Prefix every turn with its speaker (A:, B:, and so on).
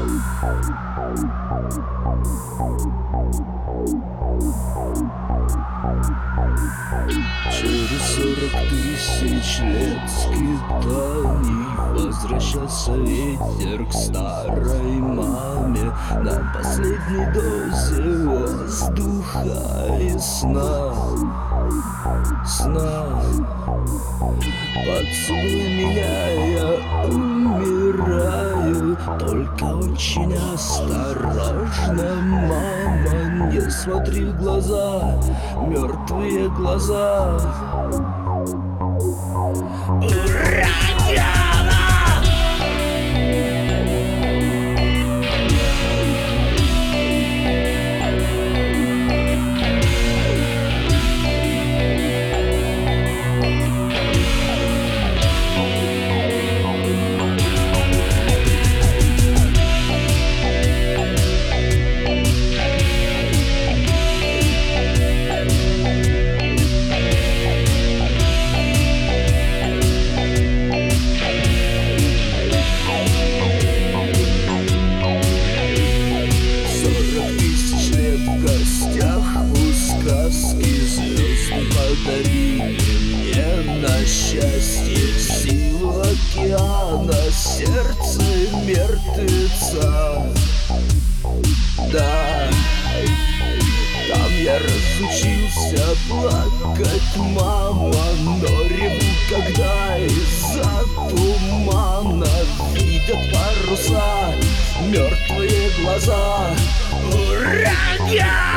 A: Через 40 тысяч лет скитаний возвращался ветер к старой маме на последней дозе воздуха и сна. Поцелуй меня, я умираю, только очень осторожно, мама, не смотри в глаза, мертвые глаза. Урагана! Подарили мне на счастье силу океана, сердце мертвеца. Да, там я разучился плакать, мама, но реву, когда из-за тумана видят паруса мертвые глаза. Ураган!